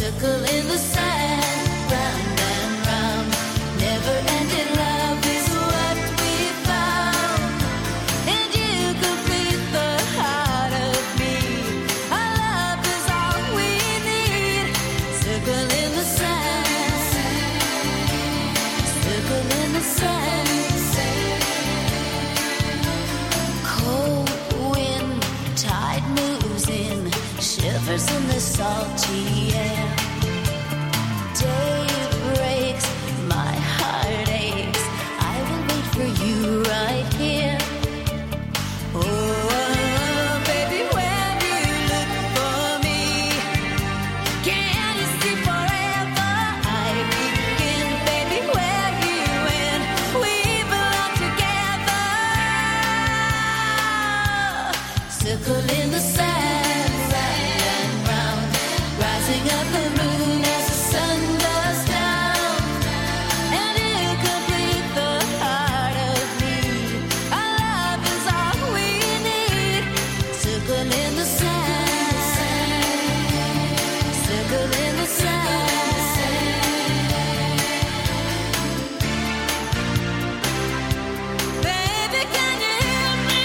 circle in the sand, round and round, never-ending love is what we found, and you complete the heart of me. Our love is all we need. Circle in the sand, circle in the sand. Cold wind, tide moves in, shivers in the salty air. Day breaks, my heart aches. I will wait for you right here. Oh, baby, when you look for me, can you see forever? I begin, baby, where you end. We belong together. Circle in the sand, round and round, rising up the moon as the sun goes down, and you complete the heart of me. Our love is all we need. Circle in the sand, circle in the sand. Baby, can you hear me?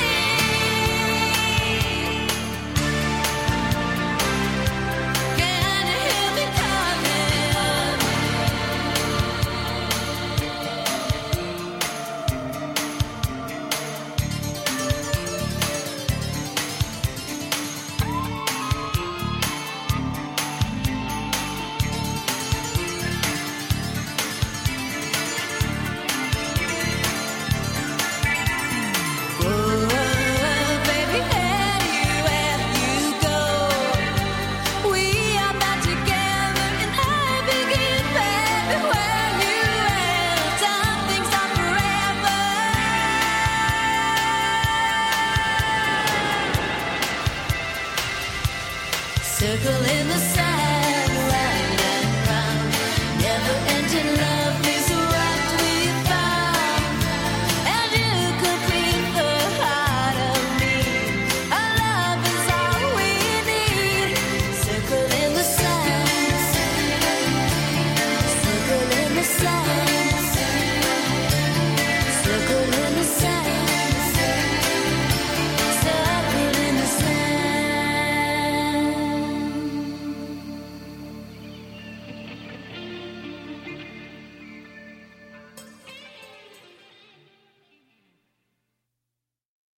Can you hear me coming? Oh, baby, anywhere you go, we are bound together, and I begin, baby, where you end. Time things are forever. Circle in the sand, round and round, never-ending love is what we found, and you complete the heart of me. Our love is all we need. Circle in the sand, circle in the sand.